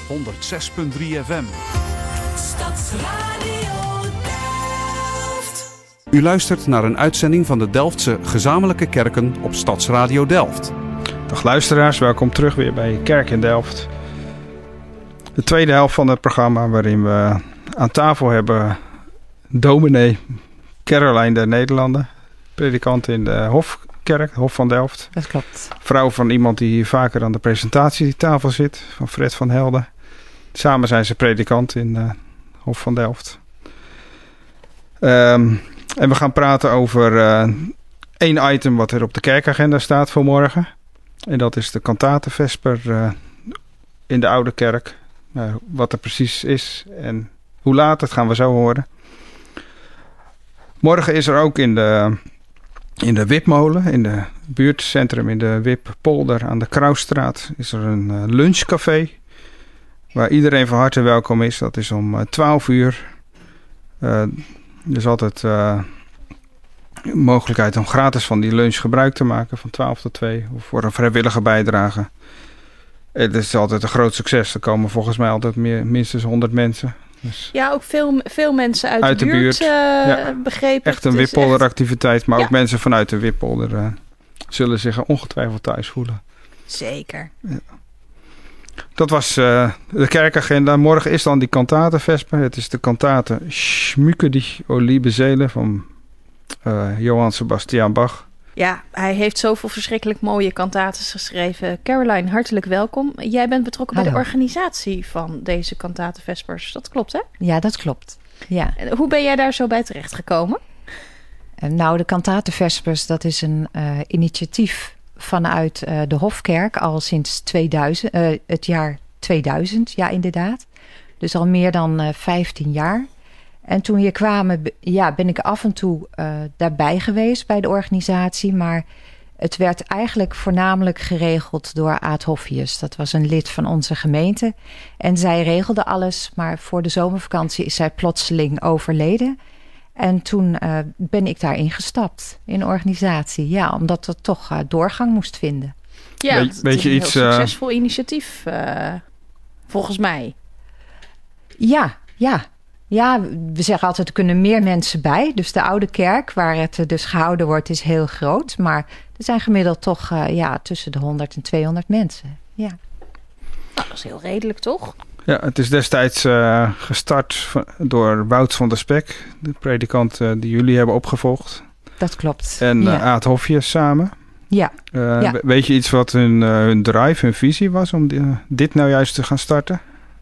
106.3 FM. Stadsradio Delft. U luistert naar een uitzending van de Delftse gezamenlijke kerken op Stadsradio Delft. Dag luisteraars, welkom terug weer bij Kerk in Delft. De tweede helft van het programma waarin we aan tafel hebben dominee Caroline der Nederlanden, predikant in de Hofkerk, Hof van Delft. Dat klopt. Vrouw van iemand die hier vaker aan de presentatietafel zit, van Fred van Helden. Samen zijn ze predikant in de Hof van Delft. En we gaan praten over één item wat er op de kerkagenda staat voor morgen. En dat is de kantatenvesper in de Oude Kerk. Wat er precies is en hoe laat, dat gaan we zo horen. Morgen is er ook in de Wipmolen, in het buurtcentrum in de Wippolder aan de Kruisstraat, is er een lunchcafé waar iedereen van harte welkom is. Dat is om 12 uur. Er is altijd mogelijkheid om gratis van die lunch gebruik te maken van 12 tot 2 of voor een vrijwillige bijdrage. Het is altijd een groot succes. Er komen volgens mij altijd minstens 100 mensen. Dus ja, ook veel mensen uit de buurt begrepen. Echt een Wippolderactiviteit, maar ook mensen vanuit de Wippolder zullen zich ongetwijfeld thuis voelen. Zeker. Ja. Dat was de kerkagenda. Morgen is dan die kantatenvesper. Het is de kantate Schmücke dich, o liebe Seele van Johann Sebastian Bach. Ja, hij heeft zoveel verschrikkelijk mooie kantates geschreven. Caroline, hartelijk welkom. Jij bent betrokken bij de organisatie van deze kantatenvespers. Dat klopt, hè? Ja, dat klopt. Ja. En hoe ben jij daar zo bij terechtgekomen? Nou, de kantatenvespers, dat is een initiatief vanuit de Hofkerk al sinds het jaar 2000. Ja, inderdaad. Dus al meer dan 15 jaar. En toen we hier kwamen, ben ik af en toe daarbij geweest bij de organisatie. Maar het werd eigenlijk voornamelijk geregeld door Aad Hofjes. Dat was een lid van onze gemeente. En zij regelde alles, maar voor de zomervakantie is zij plotseling overleden. En toen ben ik daarin gestapt, in de organisatie. Ja, omdat het toch doorgang moest vinden. Ja, het is een heel succesvol initiatief, volgens mij. Ja. Ja, we zeggen altijd, er kunnen meer mensen bij. Dus de Oude Kerk, waar het dus gehouden wordt, is heel groot. Maar er zijn gemiddeld toch tussen de 100 en 200 mensen. Ja. Nou, dat is heel redelijk, toch? Ja, het is destijds gestart door Wout van der Spek, de predikant die jullie hebben opgevolgd. Dat klopt. En Aad Hofjes samen. Ja. Weet je iets wat hun drive, hun visie was om dit nou juist te gaan starten?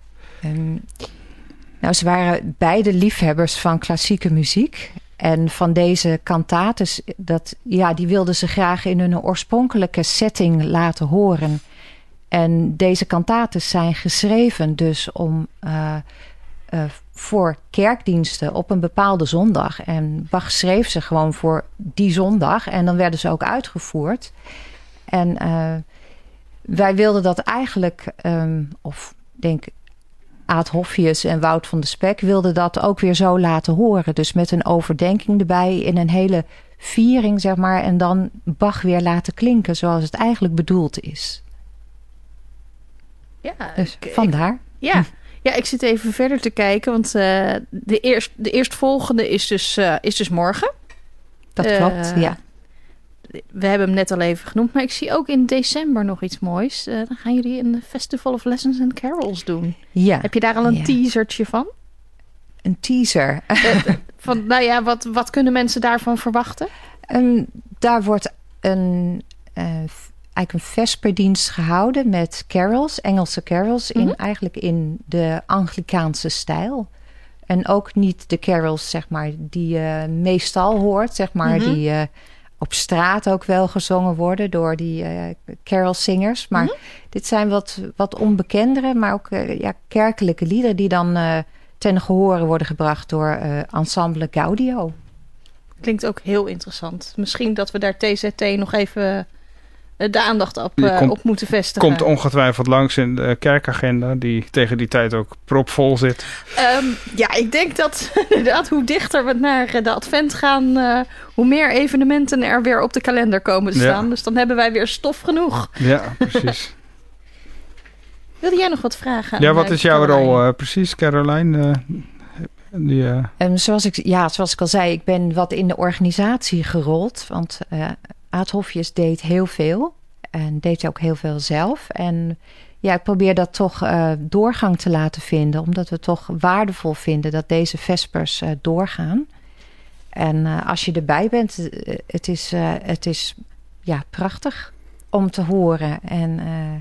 Nou, ze waren beide liefhebbers van klassieke muziek. En van deze kantates, die wilden ze graag in hun oorspronkelijke setting laten horen. En deze kantates zijn geschreven dus om voor kerkdiensten op een bepaalde zondag. En Bach schreef ze gewoon voor die zondag. En dan werden ze ook uitgevoerd. En wij wilden dat eigenlijk, Aad Hofjes en Wout van der Spek wilden dat ook weer zo laten horen. Dus met een overdenking erbij in een hele viering, zeg maar. En dan Bach weer laten klinken zoals het eigenlijk bedoeld is. Ja, dus vandaar. Ja, ik zit even verder te kijken. Want de eerstvolgende is dus morgen. Dat klopt, ja. We hebben hem net al even genoemd. Maar ik zie ook in december nog iets moois. Dan gaan jullie een Festival of Lessons and Carols doen. Ja. Heb je daar al een teasertje van? Een teaser? Wat kunnen mensen daarvan verwachten? Daar wordt eigenlijk een vesperdienst gehouden met carols, Engelse carols, eigenlijk in de Anglikaanse stijl. En ook niet de carols, zeg maar, die je meestal hoort, zeg maar, die op straat ook wel gezongen worden door die carolzingers. Maar dit zijn wat onbekendere, maar ook kerkelijke liederen die dan ten gehore worden gebracht door Ensemble Gaudio. Klinkt ook heel interessant. Misschien dat we daar TZT nog even de aandacht op moeten vestigen. Komt ongetwijfeld langs in de kerkagenda, die tegen die tijd ook propvol zit. Ik denk dat inderdaad hoe dichter we naar de advent gaan, hoe meer evenementen er weer op de kalender komen te staan. Ja. Dus dan hebben wij weer stof genoeg. Ja, precies. Wilde jij nog wat vragen? Ja, aan, wat is jouw Caroline? rol precies, Caroline? Zoals ik al zei, ik ben wat in de organisatie gerold. Want Aad Hofjes deed heel veel. En deed ook heel veel zelf. En ja, ik probeer dat toch doorgang te laten vinden. Omdat we toch waardevol vinden dat deze vespers doorgaan. En als je erbij bent, het is prachtig om te horen. En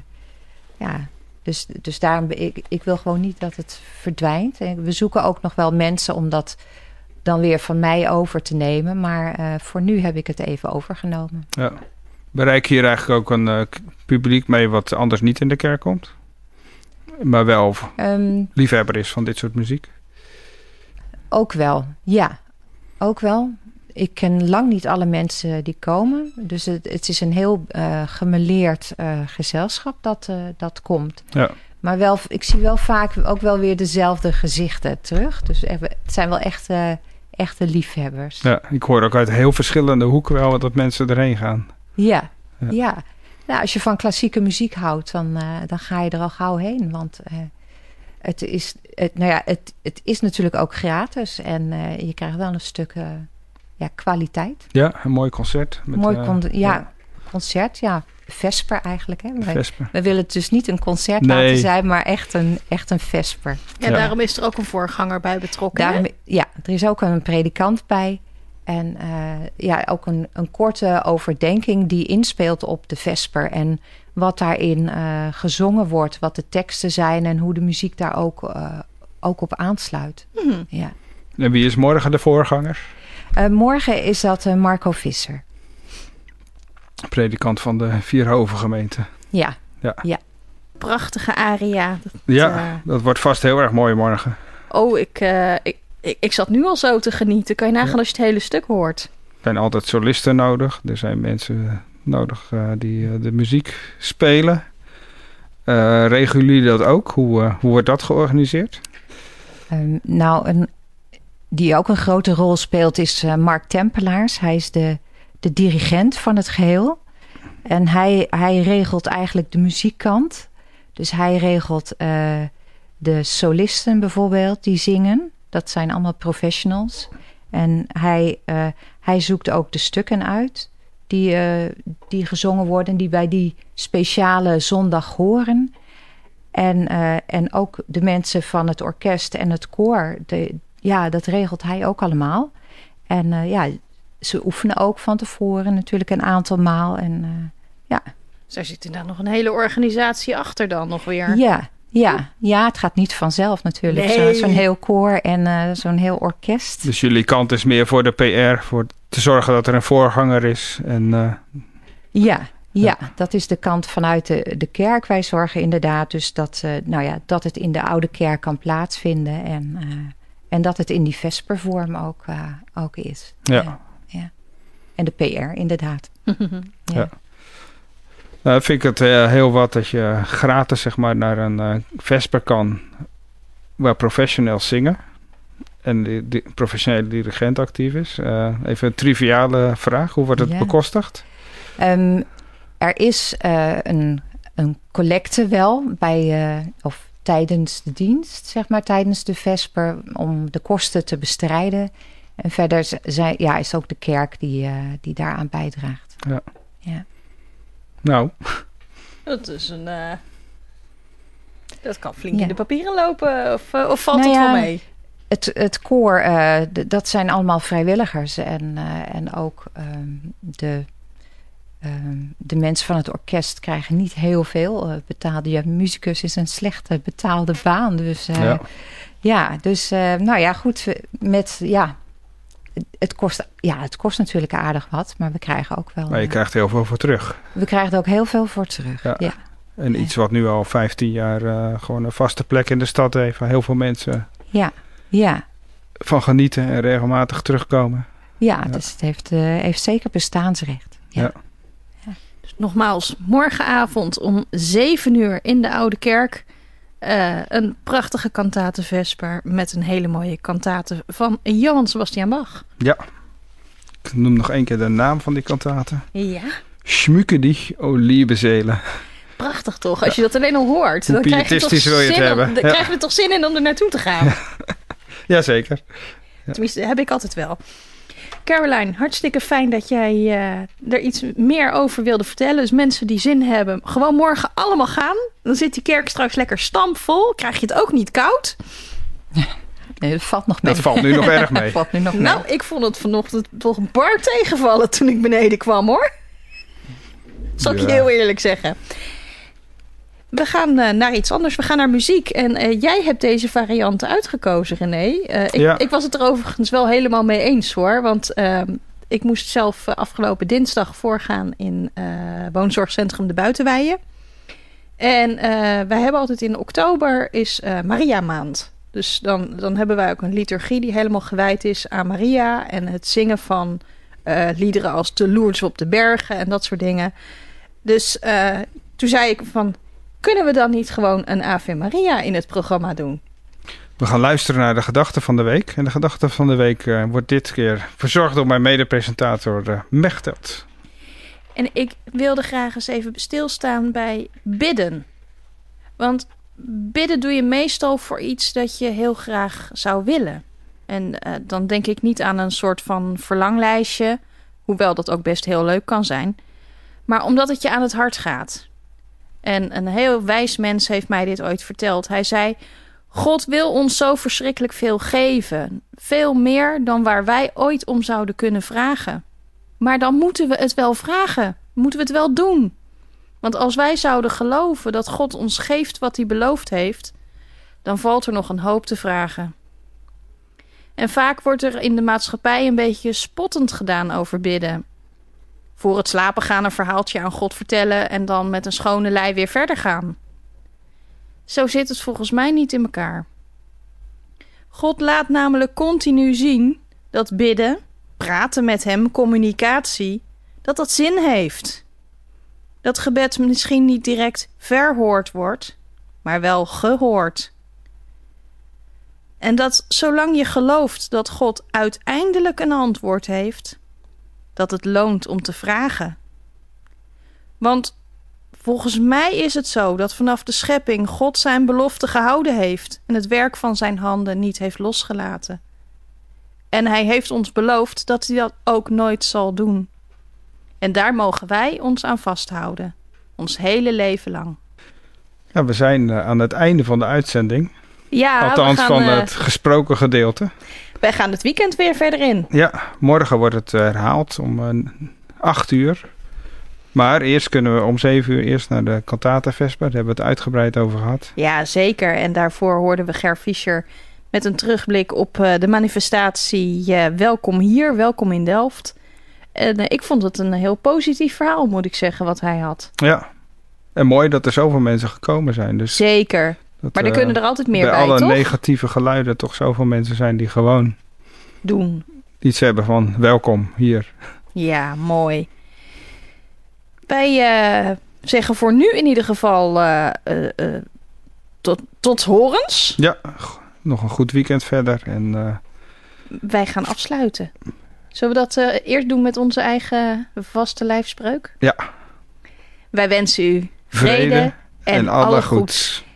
dus daarom, ik wil gewoon niet dat het verdwijnt. En we zoeken ook nog wel mensen om dat dan weer van mij over te nemen. Maar voor nu heb ik het even overgenomen. Ja. Bereik je hier eigenlijk ook een publiek mee wat anders niet in de kerk komt? Maar wel liefhebber is van dit soort muziek? Ook wel, ja. Ook wel. Ik ken lang niet alle mensen die komen. Dus het is een heel gemêleerd gezelschap dat komt. Ja. Maar wel, ik zie wel vaak ook wel weer dezelfde gezichten terug. Dus het zijn wel echte liefhebbers. Ja, ik hoor ook uit heel verschillende hoeken wel dat mensen erheen gaan. Ja. Nou, als je van klassieke muziek houdt, dan ga je er al gauw heen. Want het is natuurlijk ook gratis. En je krijgt wel een stuk kwaliteit. Ja, een mooi concert. Concert, ja. Vesper eigenlijk. Hè? Vesper. We willen het dus niet een concert laten zijn, maar echt een vesper. Ja, daarom is er ook een voorganger bij betrokken. Ja, er is ook een predikant bij. En ook een korte overdenking die inspeelt op de vesper. En wat daarin gezongen wordt, wat de teksten zijn en hoe de muziek daar ook op aansluit. Mm-hmm. Ja. En wie is morgen de voorganger? Morgen is dat Marco Visser. Predikant van de Vierhoven gemeente. Ja. Prachtige aria. Dat wordt vast heel erg mooi morgen. Oh, ik zat nu al zo te genieten. Kan je nagaan als je het hele stuk hoort? Er zijn altijd solisten nodig. Er zijn mensen nodig die de muziek spelen. Regelen jullie dat ook? Hoe wordt dat georganiseerd? Die ook een grote rol speelt is Mark Tempelaars. Hij is de dirigent van het geheel. En hij regelt eigenlijk de muziekkant. Dus hij regelt de solisten bijvoorbeeld die zingen. Dat zijn allemaal professionals. En hij zoekt ook de stukken uit die gezongen worden, die bij die speciale zondag horen. En ook de mensen van het orkest en het koor, dat regelt hij ook allemaal. En ze oefenen ook van tevoren natuurlijk een aantal maal. Dus daar zit inderdaad nog een hele organisatie achter dan nog weer. Ja, het gaat niet vanzelf natuurlijk. Nee. Zo'n heel koor en zo'n heel orkest. Dus jullie kant is meer voor de PR, voor te zorgen dat er een voorganger is. En, Ja, dat is de kant vanuit de kerk. Wij zorgen inderdaad dus dat het in de oude kerk kan plaatsvinden. En dat het in die vespervorm ook is. Ja. En de PR inderdaad. Ja. Nou, vind ik het heel wat dat je gratis zeg maar naar een vesper kan waar professionals zingen. En de professionele dirigent actief is. Even een triviale vraag. Hoe wordt het bekostigd? Er is een collecte wel of tijdens de dienst, zeg maar, tijdens de vesper, om de kosten te bestrijden. En verder is ook de kerk die daaraan bijdraagt. Ja. Nou. Dat is dat kan flink in de papieren lopen. Of valt het wel mee? Het koor, dat zijn allemaal vrijwilligers. En ook de mensen van het orkest krijgen niet heel veel betaald. Muzikus is een slechte betaalde baan. Dus goed. Het kost natuurlijk aardig wat, maar we krijgen ook wel. Maar je krijgt heel veel voor terug. We krijgen er ook heel veel voor terug. Ja. En iets wat nu al 15 jaar gewoon een vaste plek in de stad heeft, waar heel veel mensen van genieten en regelmatig terugkomen. Dus het heeft zeker bestaansrecht. Ja. Dus nogmaals, morgenavond om 7:00 in de Oude Kerk. Een prachtige kantate vesper met een hele mooie kantate van Johann Sebastian Bach. Ja. Ik noem nog één keer de naam van die kantate. Ja. Schmücke dich, o liebe Seele. Prachtig toch? Als je dat alleen al hoort. Hoe Dan krijg je toch pietistisch wil je het zin hebben? dan krijg je er toch zin in om er naartoe te gaan. Jazeker. Tenminste, heb ik altijd wel. Caroline, hartstikke fijn dat jij er iets meer over wilde vertellen. Dus mensen die zin hebben, gewoon morgen allemaal gaan. Dan zit die kerk straks lekker stampvol. Krijg je het ook niet koud? Nee, dat valt nog mee. Dat valt nu nog erg mee. Dat valt nu nog mee. Nou, ik vond het vanochtend toch een bar tegenvallen toen ik beneden kwam, hoor. Zal ik je heel eerlijk zeggen. We gaan naar iets anders. We gaan naar muziek. En jij hebt deze variant uitgekozen, René. Ik was het er overigens wel helemaal mee eens, hoor. Want ik moest zelf afgelopen dinsdag voorgaan in woonzorgcentrum De Buitenweijen. En wij hebben altijd in oktober is Maria maand. Dus dan hebben wij ook een liturgie die helemaal gewijd is aan Maria. En het zingen van liederen als de Lourdes op de bergen en dat soort dingen. Dus toen zei ik van, kunnen we dan niet gewoon een Ave Maria in het programma doen? We gaan luisteren naar de gedachte van de week. En de gedachte van de week wordt dit keer verzorgd door mijn medepresentator Mechteld. En ik wilde graag eens even stilstaan bij bidden. Want bidden doe je meestal voor iets dat je heel graag zou willen. En dan denk ik niet aan een soort van verlanglijstje, hoewel dat ook best heel leuk kan zijn. Maar omdat het je aan het hart gaat. En een heel wijs mens heeft mij dit ooit verteld. Hij zei, God wil ons zo verschrikkelijk veel geven. Veel meer dan waar wij ooit om zouden kunnen vragen. Maar dan moeten we het wel vragen. Moeten we het wel doen. Want als wij zouden geloven dat God ons geeft wat hij beloofd heeft, dan valt er nog een hoop te vragen. En vaak wordt er in de maatschappij een beetje spottend gedaan over bidden. Voor het slapen gaan een verhaaltje aan God vertellen en dan met een schone lei weer verder gaan. Zo zit het volgens mij niet in elkaar. God laat namelijk continu zien dat bidden, praten met hem, communicatie, dat zin heeft. Dat gebed misschien niet direct verhoord wordt, maar wel gehoord. En dat zolang je gelooft dat God uiteindelijk een antwoord heeft, dat het loont om te vragen. Want volgens mij is het zo dat vanaf de schepping God zijn belofte gehouden heeft en het werk van zijn handen niet heeft losgelaten. En hij heeft ons beloofd dat hij dat ook nooit zal doen. En daar mogen wij ons aan vasthouden. Ons hele leven lang. Ja, we zijn aan het einde van de uitzending. Ja, althans van het gesproken gedeelte. Wij gaan het weekend weer verder in. Ja, morgen wordt het herhaald om 8 uur. Maar eerst kunnen we om 7 uur eerst naar de Cantata Vesper. Daar hebben we het uitgebreid over gehad. Ja, zeker. En daarvoor hoorden we Ger Fischer met een terugblik op de manifestatie Welkom hier, welkom in Delft. En ik vond het een heel positief verhaal, moet ik zeggen, wat hij had. Ja, en mooi dat er zoveel mensen gekomen zijn. Dus zeker. Maar er kunnen er altijd meer bij, alle toch? negatieve geluiden toch zoveel mensen zijn die gewoon doen. Iets hebben van welkom hier. Ja, mooi. Wij zeggen voor nu in ieder geval tot horens. Ja, nog een goed weekend verder. En wij gaan afsluiten. Zullen we dat eerst doen met onze eigen vaste lijfspreuk? Ja. Wij wensen u vrede en alle goeds.